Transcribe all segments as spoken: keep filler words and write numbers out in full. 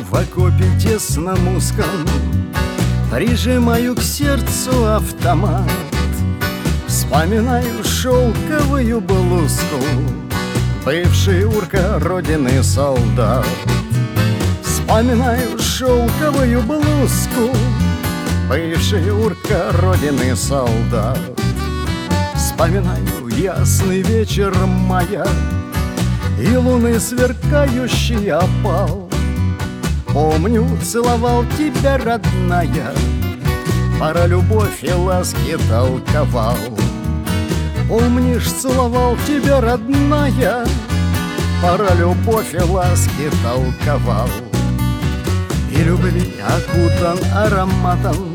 в окопе тесном узком, прижимаю к сердцу автомат, вспоминаю шелковую блузку, бывший урка родины солдат. Вспоминаю шелковую блузку, бывший урка родины солдат. Вспоминаю ясный вечер мая и луны сверкающий опал. Помню, целовал тебя, родная, про любовь и ласки толковал. Помнишь, целовал тебя, родная, про любовь и ласки толковал. И любви окутан ароматом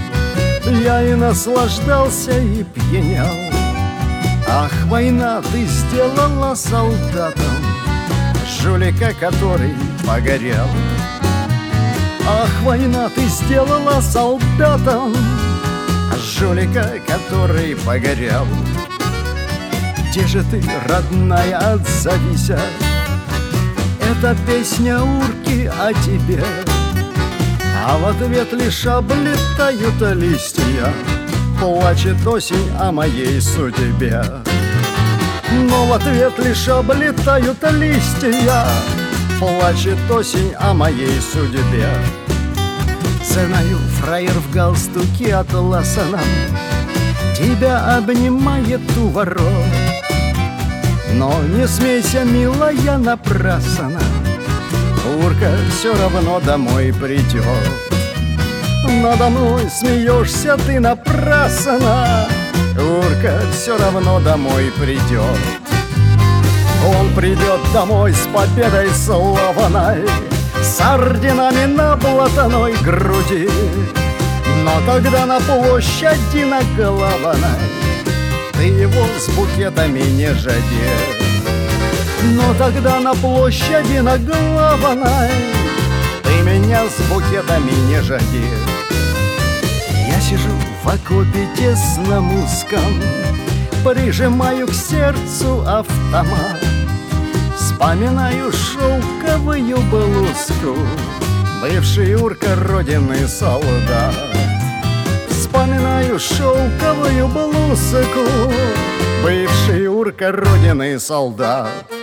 я и наслаждался, и пьянял. Ах, война, ты сделала солдатом жулика, который погорел. Ах, война, ты сделала солдатом жулика, который погорел. Где же ты, родная, отзовися? Это песня урки о тебе, а в ответ лишь облетают листья. Плачет осень о моей судьбе, но в ответ лишь облетают листья. Плачет осень о моей судьбе. Знаю, фраер в галстуке атласаном тебя обнимает у ворот, но не смейся, милая, напрасно, урка все равно домой придет. Надо мной смеешься ты напрасно, урка все равно домой придет. Он придет домой с победой славной, с орденами на блатаной груди. Но тогда на площади на Главной ты его с букетами не жди. Но тогда на площади на Главной ты меня с букетами не жди. Я сижу в окопе тесном узком, прижимаю к сердцу автомат, вспоминаю шелковую блузку, бывший урка родины солдат. Вспоминаю шелковую блузку, бывший урка родины солдат.